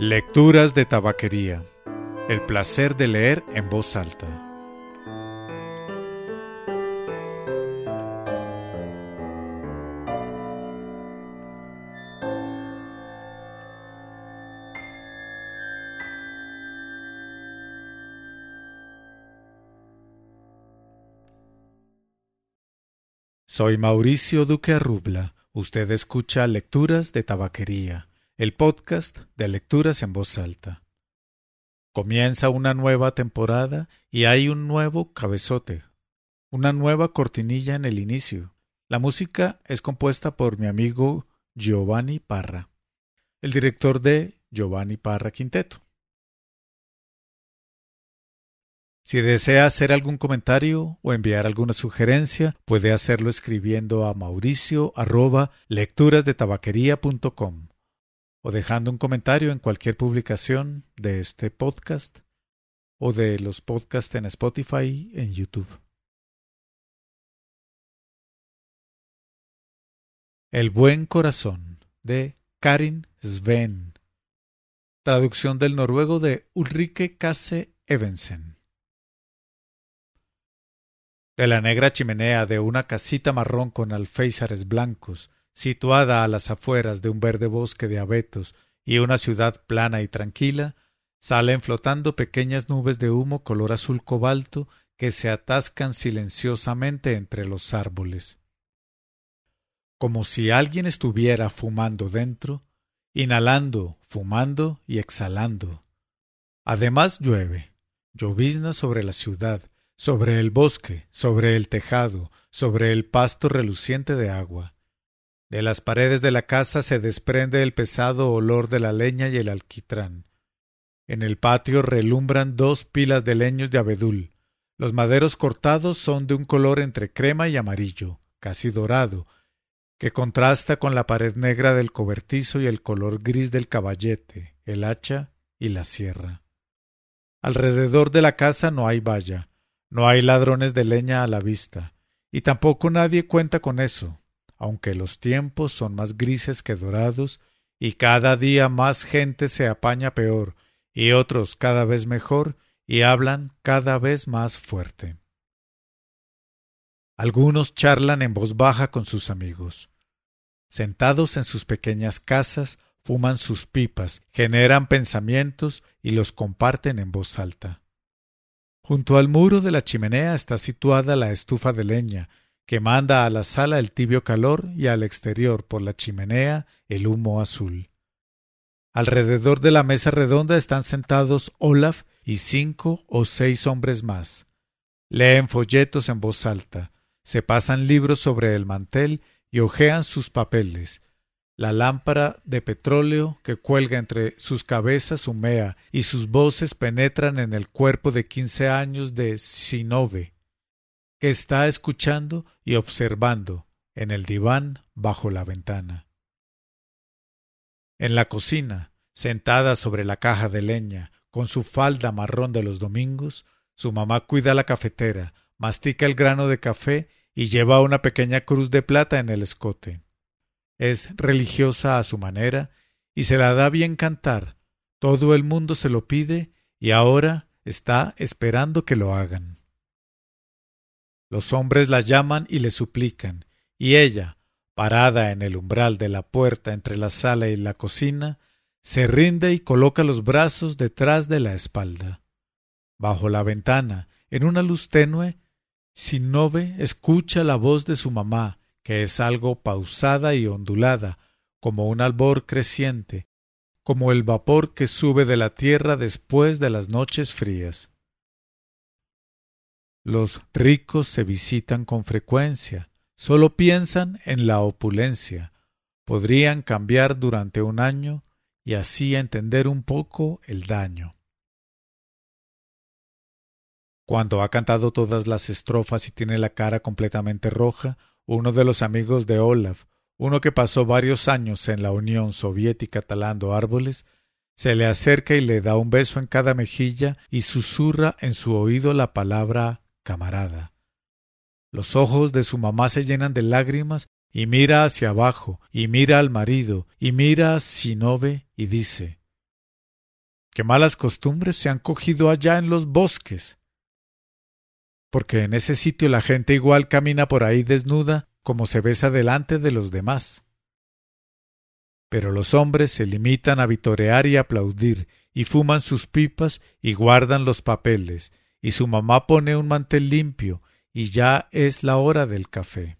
Lecturas de tabaquería. El placer de leer en voz alta. Soy Mauricio Duque Arrubla. Usted escucha Lecturas de Tabaquería, el podcast de lecturas en voz alta. Comienza una nueva temporada y hay un nuevo cabezote, una nueva cortinilla en el inicio. La música es compuesta por mi amigo Giovanni Parra, el director de Giovanni Parra Quinteto. Si desea hacer algún comentario o enviar alguna sugerencia, puede hacerlo escribiendo a mauricio@lecturasdetabaquería.com o dejando un comentario en cualquier publicación de este podcast o de los podcasts en Spotify y en YouTube. El buen corazón, de Karin Sveen. Traducción del noruego de Ulrike Kasse Evensen. De la negra chimenea de una casita marrón con alféizares blancos, situada a las afueras de un verde bosque de abetos y una ciudad plana y tranquila, salen flotando pequeñas nubes de humo color azul cobalto que se atascan silenciosamente entre los árboles. Como si alguien estuviera fumando dentro, inhalando, fumando y exhalando. Además llueve, llovizna sobre la ciudad, sobre el bosque, sobre el tejado, sobre el pasto reluciente de agua. De las paredes de la casa se desprende el pesado olor de la leña y el alquitrán. En el patio relumbran 2 pilas de leños de abedul. Los maderos cortados son de un color entre crema y amarillo, casi dorado, que contrasta con la pared negra del cobertizo y el color gris del caballete, el hacha y la sierra. Alrededor de la casa no hay valla. No hay ladrones de leña a la vista, y tampoco nadie cuenta con eso, aunque los tiempos son más grises que dorados, y cada día más gente se apaña peor, y otros cada vez mejor, y hablan cada vez más fuerte. Algunos charlan en voz baja con sus amigos. Sentados en sus pequeñas casas, fuman sus pipas, generan pensamientos y los comparten en voz alta. Junto al muro de la chimenea está situada la estufa de leña, que manda a la sala el tibio calor y al exterior por la chimenea el humo azul. Alrededor de la mesa redonda están sentados Olaf y 5 o 6 hombres más. Leen folletos en voz alta, se pasan libros sobre el mantel y hojean sus papeles. La lámpara de petróleo que cuelga entre sus cabezas humea y sus voces penetran en el cuerpo de 15 años de Sinove, que está escuchando y observando en el diván bajo la ventana. En la cocina, sentada sobre la caja de leña, con su falda marrón de los domingos, su mamá cuida la cafetera, mastica el grano de café y lleva una pequeña cruz de plata en el escote. Es religiosa a su manera y se la da bien cantar. Todo el mundo se lo pide y ahora está esperando que lo hagan. Los hombres la llaman y le suplican, y ella, parada en el umbral de la puerta entre la sala y la cocina, se rinde y coloca los brazos detrás de la espalda. Bajo la ventana, en una luz tenue, Sinove escucha la voz de su mamá, que es algo pausada y ondulada, como un albor creciente, como el vapor que sube de la tierra después de las noches frías. Los ricos se visitan con frecuencia, solo piensan en la opulencia, podrían cambiar durante un año y así entender un poco el daño. Cuando ha cantado todas las estrofas y tiene la cara completamente roja, uno de los amigos de Olaf, uno que pasó varios años en la Unión Soviética talando árboles, se le acerca y le da un beso en cada mejilla y susurra en su oído la palabra camarada. Los ojos de su mamá se llenan de lágrimas y mira hacia abajo, y mira al marido, y mira a Sinove y dice: qué malas costumbres se han cogido allá en los bosques. Porque en ese sitio la gente igual camina por ahí desnuda como se besa delante de los demás. Pero los hombres se limitan a vitorear y aplaudir, y fuman sus pipas y guardan los papeles, y su mamá pone un mantel limpio, y ya es la hora del café.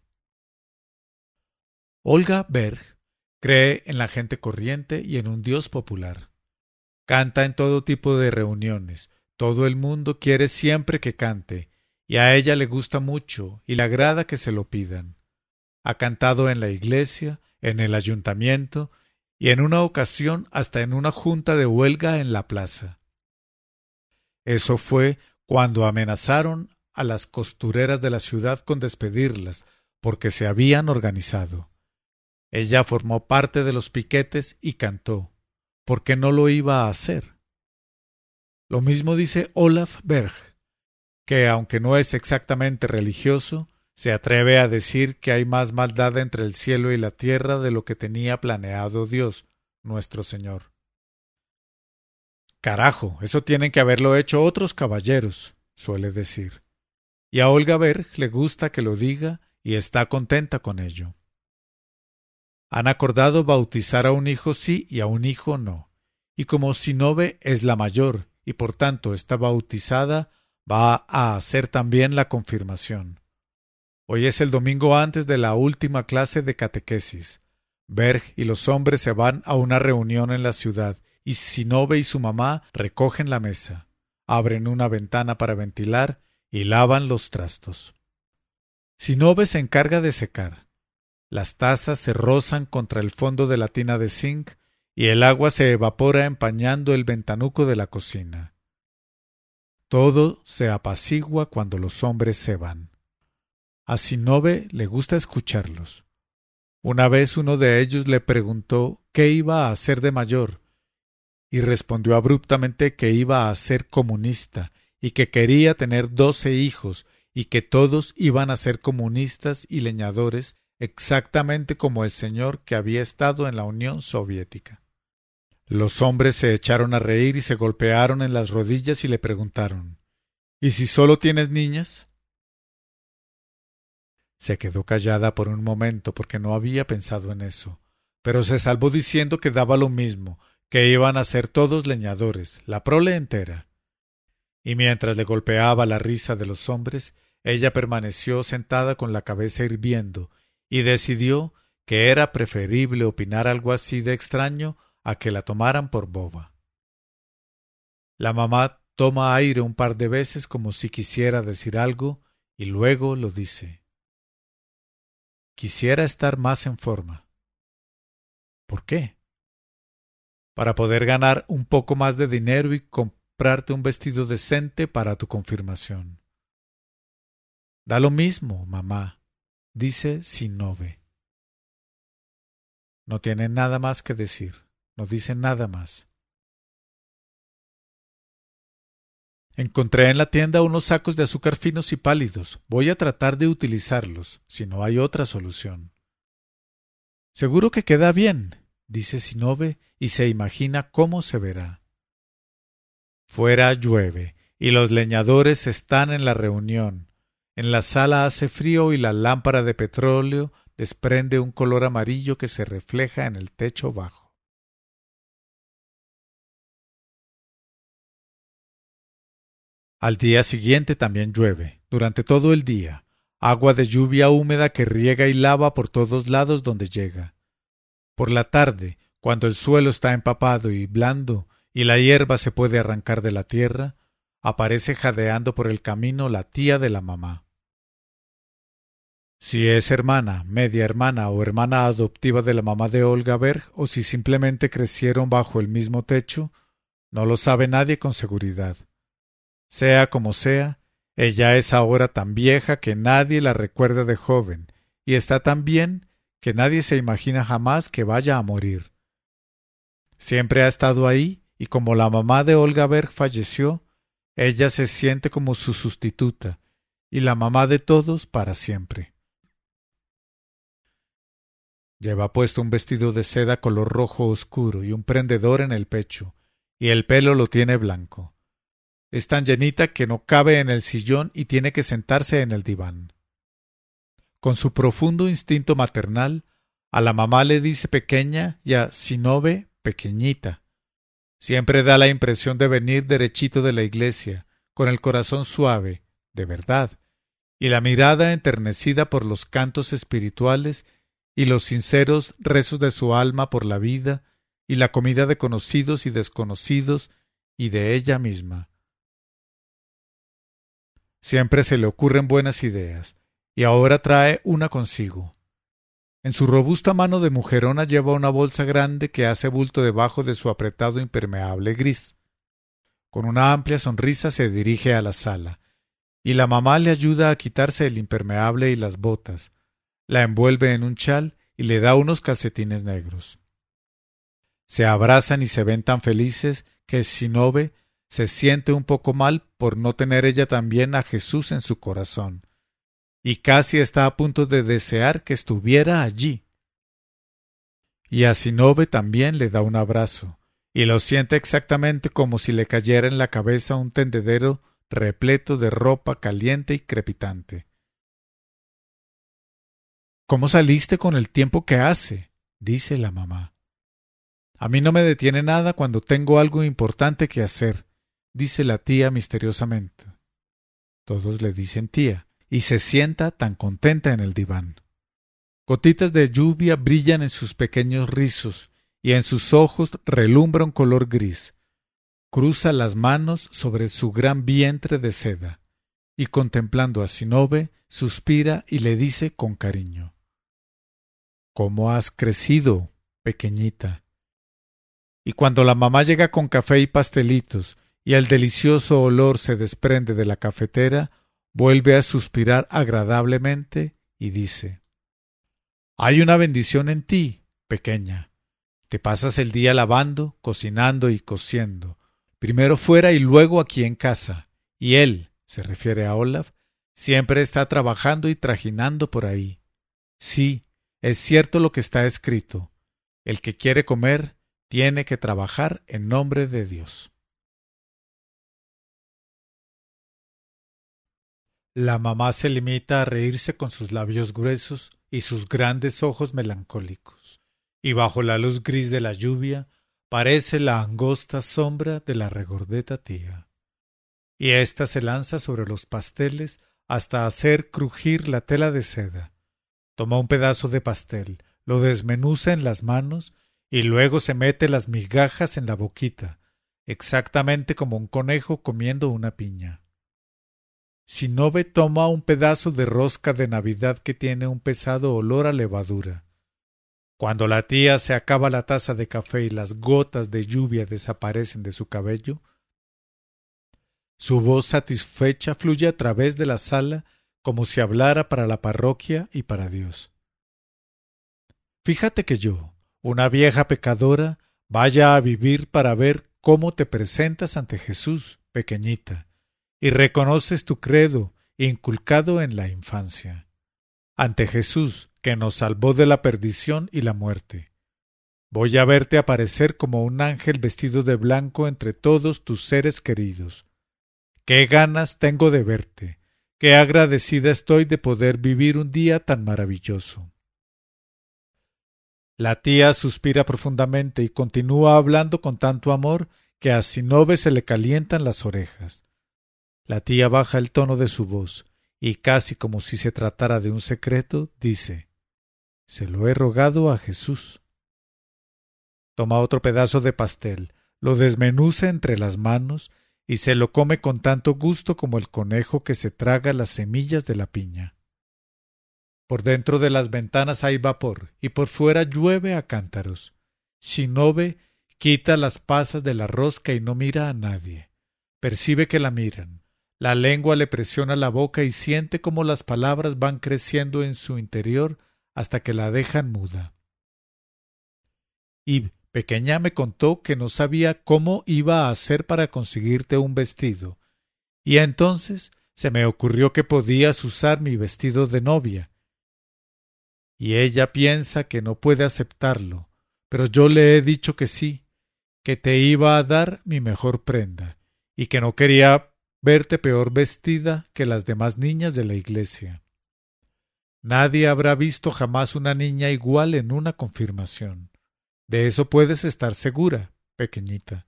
Olga Berg cree en la gente corriente y en un Dios popular. Canta en todo tipo de reuniones, todo el mundo quiere siempre que cante, y a ella le gusta mucho y le agrada que se lo pidan. Ha cantado en la iglesia, en el ayuntamiento, y en una ocasión hasta en una junta de huelga en la plaza. Eso fue cuando amenazaron a las costureras de la ciudad con despedirlas, porque se habían organizado. Ella formó parte de los piquetes y cantó. ¿Por qué no lo iba a hacer? Lo mismo dice Olaf Berg, que aunque no es exactamente religioso, se atreve a decir que hay más maldad entre el cielo y la tierra de lo que tenía planeado Dios, nuestro Señor. Carajo, eso tienen que haberlo hecho otros caballeros, suele decir. Y a Olga Berg le gusta que lo diga y está contenta con ello. Han acordado bautizar a un hijo sí y a un hijo no. Y como Sinove es la mayor y por tanto está bautizada, va a hacer también la confirmación. Hoy es el domingo antes de la última clase de catequesis. Berg y los hombres se van a una reunión en la ciudad y Sinove y su mamá recogen la mesa, abren una ventana para ventilar y lavan los trastos. Sinove se encarga de secar. Las tazas se rozan contra el fondo de la tina de zinc y el agua se evapora empañando el ventanuco de la cocina. Todo se apacigua cuando los hombres se van. A Sinove le gusta escucharlos. Una vez uno de ellos le preguntó qué iba a hacer de mayor, y respondió abruptamente que iba a ser comunista, y que quería tener 12 hijos, y que todos iban a ser comunistas y leñadores, exactamente como el señor que había estado en la Unión Soviética. Los hombres se echaron a reír y se golpearon en las rodillas y le preguntaron: ¿Y si solo tienes niñas? Se quedó callada por un momento porque no había pensado en eso, pero se salvó diciendo que daba lo mismo, que iban a ser todos leñadores, la prole entera. Y mientras le golpeaba la risa de los hombres, ella permaneció sentada con la cabeza hirviendo y decidió que era preferible opinar algo así de extraño a que la tomaran por boba. La mamá toma aire un par de veces como si quisiera decir algo y luego lo dice. Quisiera estar más en forma. ¿Por qué? Para poder ganar un poco más de dinero y comprarte un vestido decente para tu confirmación. Da lo mismo, mamá, dice Sinove. No tiene nada más que decir, no dice nada más. Encontré en la tienda unos sacos de azúcar finos y pálidos. Voy a tratar de utilizarlos, si no hay otra solución. Seguro que queda bien, dice Sinove, y se imagina cómo se verá. Fuera llueve, y los leñadores están en la reunión. En la sala hace frío y la lámpara de petróleo desprende un color amarillo que se refleja en el techo bajo. Al día siguiente también llueve, durante todo el día, agua de lluvia húmeda que riega y lava por todos lados donde llega. Por la tarde, cuando el suelo está empapado y blando y la hierba se puede arrancar de la tierra, aparece jadeando por el camino la tía de la mamá. Si es hermana, media hermana o hermana adoptiva de la mamá de Olga Berg, o si simplemente crecieron bajo el mismo techo, no lo sabe nadie con seguridad. Sea como sea, ella es ahora tan vieja que nadie la recuerda de joven, y está tan bien que nadie se imagina jamás que vaya a morir. Siempre ha estado ahí, y como la mamá de Olga Berg falleció, ella se siente como su sustituta, y la mamá de todos para siempre. Lleva puesto un vestido de seda color rojo oscuro y un prendedor en el pecho, y el pelo lo tiene blanco. Es tan llenita que no cabe en el sillón y tiene que sentarse en el diván. Con su profundo instinto maternal, a la mamá le dice pequeña y a Zinove pequeñita. Siempre da la impresión de venir derechito de la iglesia, con el corazón suave, de verdad, y la mirada enternecida por los cantos espirituales y los sinceros rezos de su alma por la vida y la comida de conocidos y desconocidos y de ella misma. Siempre se le ocurren buenas ideas, y ahora trae una consigo. En su robusta mano de mujerona lleva una bolsa grande que hace bulto debajo de su apretado impermeable gris. Con una amplia sonrisa se dirige a la sala, y la mamá le ayuda a quitarse el impermeable y las botas, la envuelve en un chal y le da unos calcetines negros. Se abrazan y se ven tan felices que Zinove se siente un poco mal por no tener ella también a Jesús en su corazón, y casi está a punto de desear que estuviera allí. Y a Zinove también le da un abrazo, y lo siente exactamente como si le cayera en la cabeza un tendedero repleto de ropa caliente y crepitante. —¿Cómo saliste con el tiempo que hace? —dice la mamá. —A mí no me detiene nada cuando tengo algo importante que hacer —dice la tía misteriosamente. Todos le dicen tía, y se sienta tan contenta en el diván. Gotitas de lluvia brillan en sus pequeños rizos, y en sus ojos relumbra un color gris. Cruza las manos sobre su gran vientre de seda, y contemplando a Zinove, suspira y le dice con cariño: —¿Cómo has crecido, pequeñita? Y cuando la mamá llega con café y pastelitos, y el delicioso olor se desprende de la cafetera, vuelve a suspirar agradablemente y dice: —Hay una bendición en ti, pequeña. Te pasas el día lavando, cocinando y cosiendo, primero fuera y luego aquí en casa, y él, se refiere a Olaf, siempre está trabajando y trajinando por ahí. Sí, es cierto lo que está escrito: el que quiere comer tiene que trabajar en nombre de Dios. La mamá se limita a reírse con sus labios gruesos y sus grandes ojos melancólicos, y bajo la luz gris de la lluvia parece la angosta sombra de la regordeta tía. Y ésta se lanza sobre los pasteles hasta hacer crujir la tela de seda. Toma un pedazo de pastel, lo desmenuza en las manos y luego se mete las migajas en la boquita, exactamente como un conejo comiendo una piña. Zinove toma un pedazo de rosca de Navidad que tiene un pesado olor a levadura. Cuando la tía se acaba la taza de café y las gotas de lluvia desaparecen de su cabello, su voz satisfecha fluye a través de la sala como si hablara para la parroquia y para Dios. Fíjate que yo, una vieja pecadora, vaya a vivir para ver cómo te presentas ante Jesús, pequeñita, y reconoces tu credo inculcado en la infancia, ante Jesús, que nos salvó de la perdición y la muerte. Voy a verte aparecer como un ángel vestido de blanco entre todos tus seres queridos. ¡Qué ganas tengo de verte! ¡Qué agradecida estoy de poder vivir un día tan maravilloso! La tía suspira profundamente y continúa hablando con tanto amor que a Zinove se le calientan las orejas. La tía baja el tono de su voz y, casi como si se tratara de un secreto, dice: «Se lo he rogado a Jesús». Toma otro pedazo de pastel, lo desmenuza entre las manos y se lo come con tanto gusto como el conejo que se traga las semillas de la piña. Por dentro de las ventanas hay vapor y por fuera llueve a cántaros. Zinove quita las pasas de la rosca y no mira a nadie. Percibe que la miran. La lengua le presiona la boca y siente cómo las palabras van creciendo en su interior hasta que la dejan muda. Y pequeña me contó que no sabía cómo iba a hacer para conseguirte un vestido, y entonces se me ocurrió que podías usar mi vestido de novia. Y ella piensa que no puede aceptarlo, pero yo le he dicho que sí, que te iba a dar mi mejor prenda y que no quería verte peor vestida que las demás niñas de la iglesia. Nadie habrá visto jamás una niña igual en una confirmación. De eso puedes estar segura, pequeñita.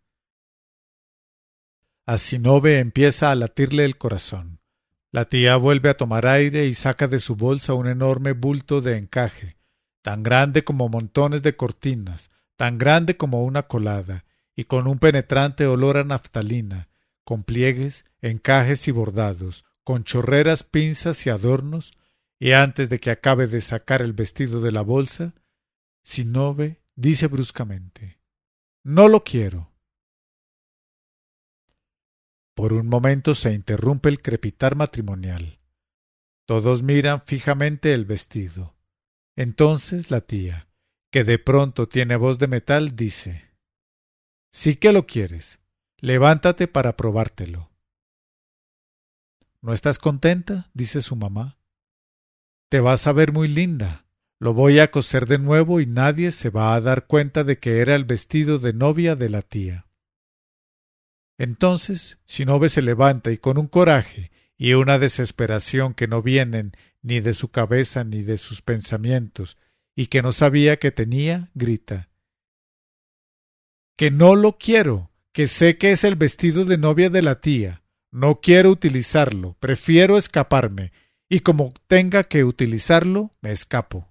A Zinnobe empieza a latirle el corazón. La tía vuelve a tomar aire y saca de su bolsa un enorme bulto de encaje, tan grande como montones de cortinas, tan grande como una colada, y con un penetrante olor a naftalina, con pliegues, encajes y bordados, con chorreras, pinzas y adornos, y antes de que acabe de sacar el vestido de la bolsa, Zinnobe dice bruscamente: «No lo quiero». Por un momento se interrumpe el crepitar matrimonial. Todos miran fijamente el vestido. Entonces la tía, que de pronto tiene voz de metal, dice: «Sí que lo quieres. Levántate para probártelo». «¿No estás contenta?», dice su mamá. «Te vas a ver muy linda. Lo voy a coser de nuevo y nadie se va a dar cuenta de que era el vestido de novia de la tía». Entonces Zinnobe se levanta y con un coraje y una desesperación que no vienen ni de su cabeza ni de sus pensamientos y que no sabía que tenía, grita: «¡Que no lo quiero! ¡Que sé que es el vestido de novia de la tía! No quiero utilizarlo, prefiero escaparme, y como tenga que utilizarlo, me escapo».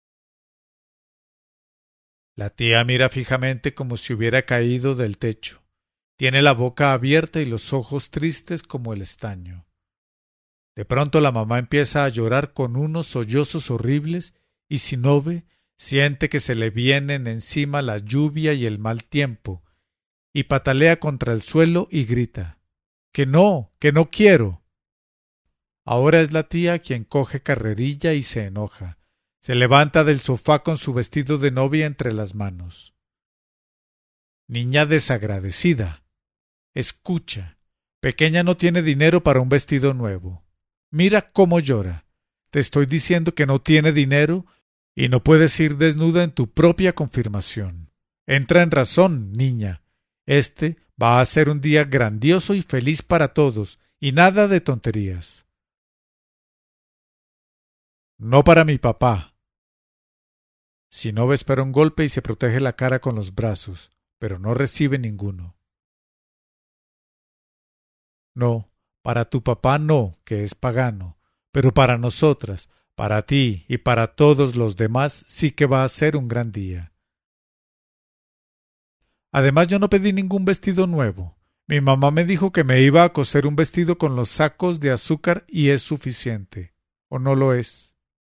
La tía mira fijamente como si hubiera caído del techo. Tiene la boca abierta y los ojos tristes como el estaño. De pronto la mamá empieza a llorar con unos sollozos horribles y Zinnobe siente que se le vienen encima la lluvia y el mal tiempo, y patalea contra el suelo y grita: que no quiero». Ahora es la tía quien coge carrerilla y se enoja. Se levanta del sofá con su vestido de novia entre las manos. «Niña desagradecida. Escucha, pequeña no tiene dinero para un vestido nuevo. Mira cómo llora. Te estoy diciendo que no tiene dinero y no puedes ir desnuda en tu propia confirmación. Entra en razón, niña. Este va a ser un día grandioso y feliz para todos, y nada de tonterías». «No para mi papá». Zinnobe espera un golpe y se protege la cara con los brazos, pero no recibe ninguno. «No, para tu papá no, que es pagano, pero para nosotras, para ti y para todos los demás sí que va a ser un gran día. Además yo no pedí ningún vestido nuevo. Mi mamá me dijo que me iba a coser un vestido con los sacos de azúcar y es suficiente. ¿O no lo es?».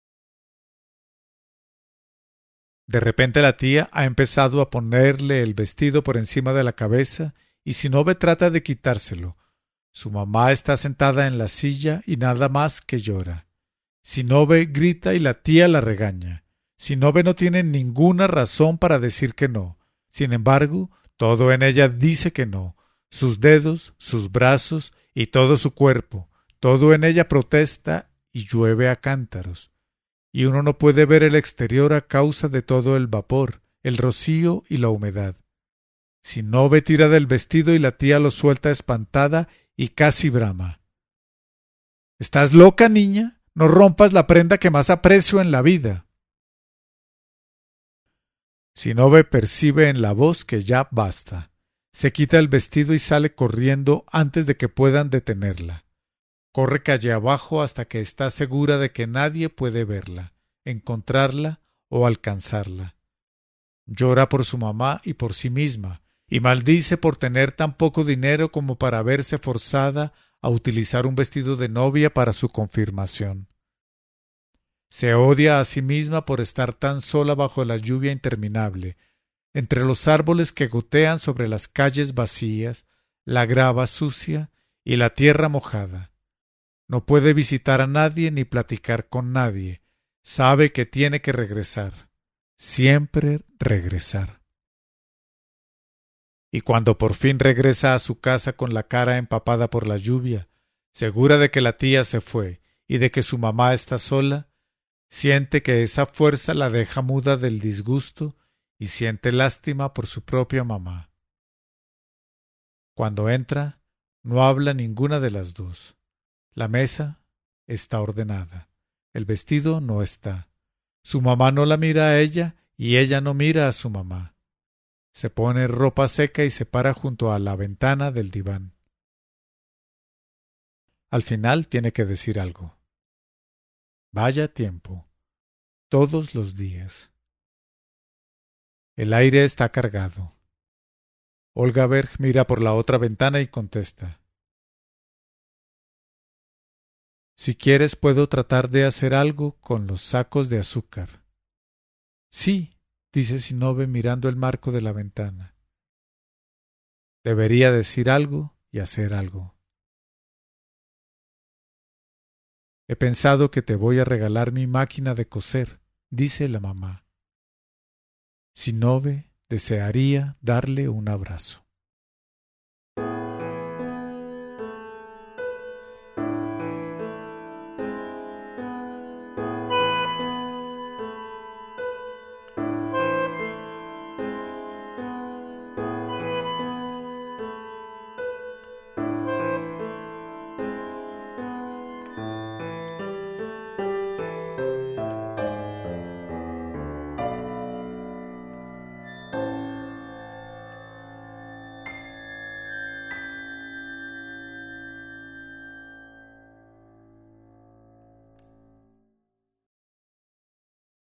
De repente la tía ha empezado a ponerle el vestido por encima de la cabeza y Zinnobe trata de quitárselo. Su mamá está sentada en la silla y nada más que llora. Zinnobe grita y la tía la regaña. Zinnobe no tiene ninguna razón para decir que no. Sin embargo, todo en ella dice que no. Sus dedos, sus brazos y todo su cuerpo, todo en ella protesta y llueve a cántaros. Y uno no puede ver el exterior a causa de todo el vapor, el rocío y la humedad. Zinnobe tira del vestido y la tía lo suelta espantada y casi brama. «¿Estás loca, niña? No rompas la prenda que más aprecio en la vida». Zinnobe percibe en la voz que ya basta. Se quita el vestido y sale corriendo antes de que puedan detenerla. Corre calle abajo hasta que está segura de que nadie puede verla, encontrarla o alcanzarla. Llora por su mamá y por sí misma, y maldice por tener tan poco dinero como para verse forzada a utilizar un vestido de novia para su confirmación. Se odia a sí misma por estar tan sola bajo la lluvia interminable, entre los árboles que gotean sobre las calles vacías, la grava sucia y la tierra mojada. No puede visitar a nadie ni platicar con nadie. Sabe que tiene que regresar. Siempre regresar. Y cuando por fin regresa a su casa con la cara empapada por la lluvia, segura de que la tía se fue y de que su mamá está sola, siente que esa fuerza la deja muda del disgusto y siente lástima por su propia mamá. Cuando entra, no habla ninguna de las dos. La mesa está ordenada. El vestido no está. Su mamá no la mira a ella y ella no mira a su mamá. Se pone ropa seca y se para junto a la ventana del diván. Al final tiene que decir algo. Vaya tiempo. Todos los días. El aire está cargado. Olga Berg mira por la otra ventana y contesta. Si quieres puedo tratar de hacer algo con los sacos de azúcar. Sí, dice Zinoviev mirando el marco de la ventana. Debería decir algo y hacer algo. He pensado que te voy a regalar mi máquina de coser, dice la mamá. Zinoviev desearía darle un abrazo.